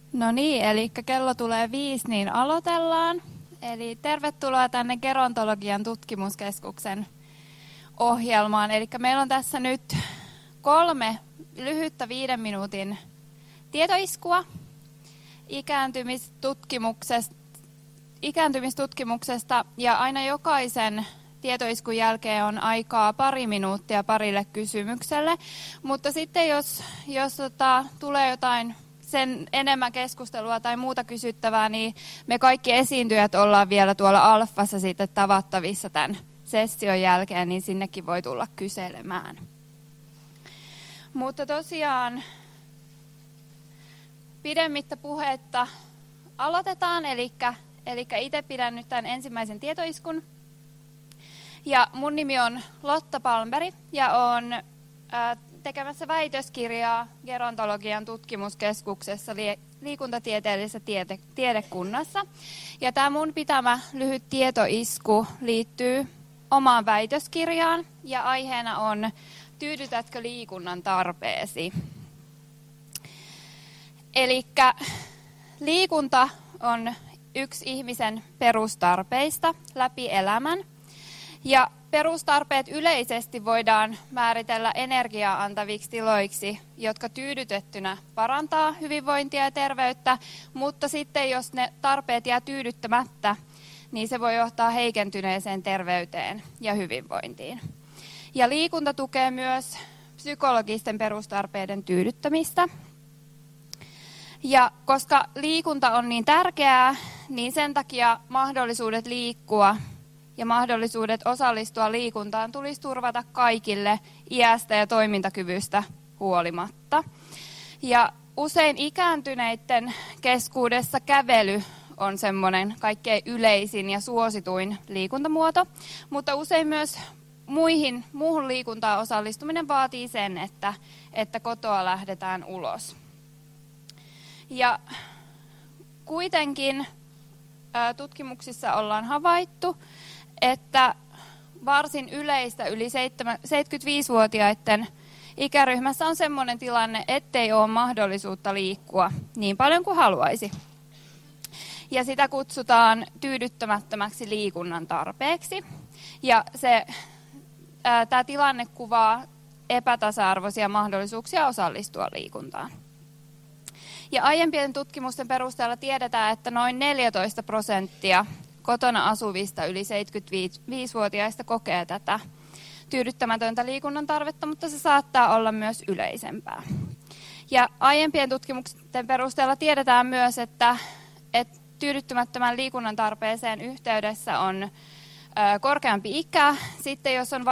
No niin, eli kello tulee 5, niin aloitellaan. Eli tervetuloa tänne Gerontologian tutkimuskeskuksen ohjelmaan. Eli meillä on tässä nyt 3 lyhyttä 5 minuutin tietoiskua ikääntymistutkimuksesta. Ja aina jokaisen tietoiskun jälkeen on aikaa 2 minuuttia parille kysymykselle. Mutta sitten jos tulee jotain sen enemmän keskustelua tai muuta kysyttävää, niin me kaikki esiintyjät ollaan vielä tuolla Alfassa sitten tavattavissa tämän session jälkeen, niin sinnekin voi tulla kyselemään. Mutta tosiaan pidemmittä puhetta aloitetaan, eli itse pidän nyt tämän ensimmäisen tietoiskun. Ja mun nimi on Lotta Palmberg ja olen tekemässä väitöskirjaa Gerontologian tutkimuskeskuksessa liikuntatieteellisessä tiedekunnassa. Ja tämä mun pitämä lyhyt tietoisku liittyy omaan väitöskirjaan ja aiheena on tyydytätkö liikunnan tarpeesi? Elikkä liikunta on yksi ihmisen perustarpeista läpi elämän. Ja perustarpeet yleisesti voidaan määritellä energiaa antaviksi tiloiksi, jotka tyydytettynä parantaa hyvinvointia ja terveyttä, mutta sitten jos ne tarpeet jää tyydyttämättä, niin se voi johtaa heikentyneeseen terveyteen ja hyvinvointiin. Ja liikunta tukee myös psykologisten perustarpeiden tyydyttämistä. Ja koska liikunta on niin tärkeää, niin sen takia mahdollisuudet liikkua ja mahdollisuudet osallistua liikuntaan tulisi turvata kaikille iästä ja toimintakyvystä huolimatta. Ja usein ikääntyneiden keskuudessa kävely on semmoinen kaikkein yleisin ja suosituin liikuntamuoto, mutta usein myös muuhun liikuntaan osallistuminen vaatii sen, että kotoa lähdetään ulos. Ja kuitenkin tutkimuksissa ollaan havaittu, että varsin yleistä yli 75-vuotiaiden ikäryhmässä on sellainen tilanne, ettei ole mahdollisuutta liikkua niin paljon kuin haluaisi. Ja sitä kutsutaan tyydyttämättömäksi liikunnan tarpeeksi. Ja tämä tilanne kuvaa epätasa-arvoisia mahdollisuuksia osallistua liikuntaan. Ja aiempien tutkimusten perusteella tiedetään, että noin 14% kotona asuvista yli 75-vuotiaista kokee tätä tyydyttämätöntä liikunnan tarvetta, mutta se saattaa olla myös yleisempää. Ja aiempien tutkimusten perusteella tiedetään myös, että tyydyttämättömän liikunnan tarpeeseen yhteydessä on korkeampi ikä. Sitten jos on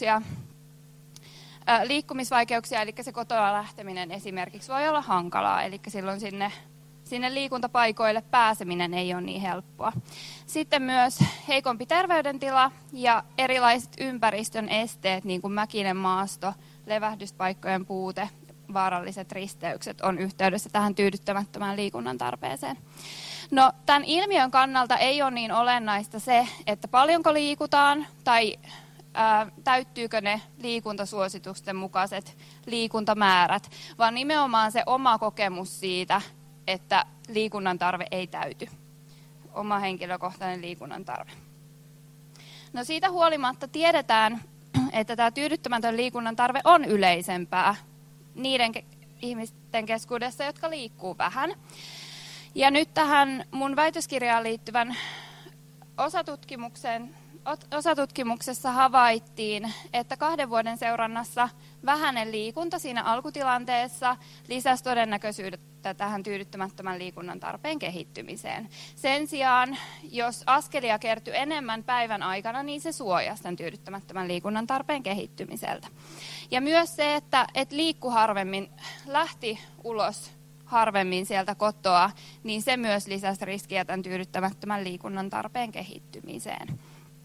liikkumisvaikeuksia, eli se kotoa lähteminen esimerkiksi voi olla hankalaa, eli silloin sinne liikuntapaikoille pääseminen ei ole niin helppoa. Sitten myös heikompi terveydentila ja erilaiset ympäristön esteet, niin kuin mäkinen maasto, levähdyspaikkojen puute, vaaralliset risteykset on yhteydessä tähän tyydyttämättömään liikunnan tarpeeseen. No, tämän ilmiön kannalta ei ole niin olennaista se, että paljonko liikutaan tai täyttyykö ne liikuntasuositusten mukaiset liikuntamäärät, vaan nimenomaan se oma kokemus siitä, että liikunnan tarve ei täyty. Oma henkilökohtainen liikunnan tarve. No siitä huolimatta tiedetään, että tämä tyydyttämätön liikunnan tarve on yleisempää niiden ihmisten keskuudessa, jotka liikkuu vähän. Ja nyt tähän mun väitöskirjaan liittyvän osatutkimuksessa havaittiin, että 2 vuoden seurannassa vähäinen liikunta siinä alkutilanteessa lisäsi todennäköisyyttä tähän tyydyttämättömän liikunnan tarpeen kehittymiseen. Sen sijaan, jos askelia kertyi enemmän päivän aikana, niin se suojasi tämän tyydyttämättömän liikunnan tarpeen kehittymiseltä. Ja myös se, että liikku harvemmin, lähti ulos harvemmin sieltä kotoa, niin se myös lisäsi riskiä tämän tyydyttämättömän liikunnan tarpeen kehittymiseen.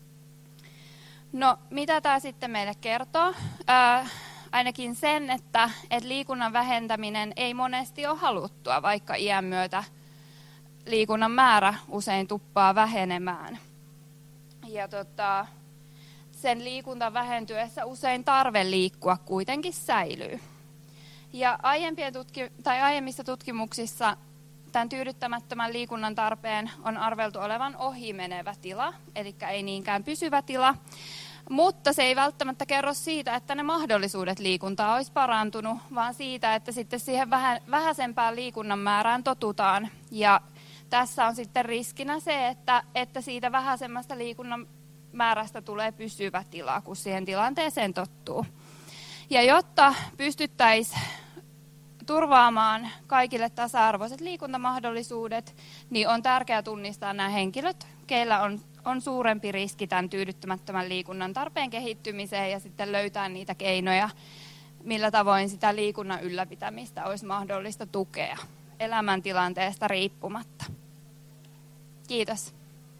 No, mitä tämä sitten meille kertoo? Ainakin sen, että liikunnan vähentäminen ei monesti ole haluttua, vaikka iän myötä liikunnan määrä usein tuppaa vähenemään. Ja sen liikunnan vähentyessä usein tarve liikkua kuitenkin säilyy. Ja aiemmissa tutkimuksissa tämän tyydyttämättömän liikunnan tarpeen on arveltu olevan ohimenevä tila, eli ei niinkään pysyvä tila. Mutta se ei välttämättä kerro siitä, että ne mahdollisuudet liikuntaa olisi parantunut, vaan siitä, että sitten siihen vähäisempään liikunnan määrään totutaan. Ja tässä on sitten riskinä se, että siitä vähäisemmästä liikunnan määrästä tulee pysyvä tila, kun siihen tilanteeseen tottuu. Ja jotta pystyttäisiin turvaamaan kaikille tasa-arvoiset liikuntamahdollisuudet, niin on tärkeää tunnistaa nämä henkilöt, keillä on suurempi riski tämän tyydyttämättömän liikunnan tarpeen kehittymiseen ja sitten löytää niitä keinoja, millä tavoin sitä liikunnan ylläpitämistä olisi mahdollista tukea elämäntilanteesta riippumatta. Kiitos.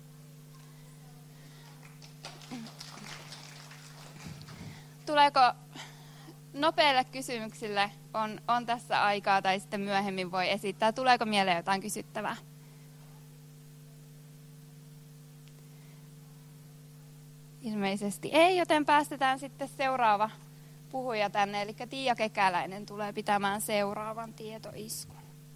Tuleeko nopeille kysymyksille on tässä aikaa tai sitten myöhemmin voi esittää. Tuleeko mieleen jotain kysyttävää? Ilmeisesti ei, joten päästetään sitten seuraava puhuja tänne, eli Tiia Kekäläinen tulee pitämään seuraavan tietoiskun.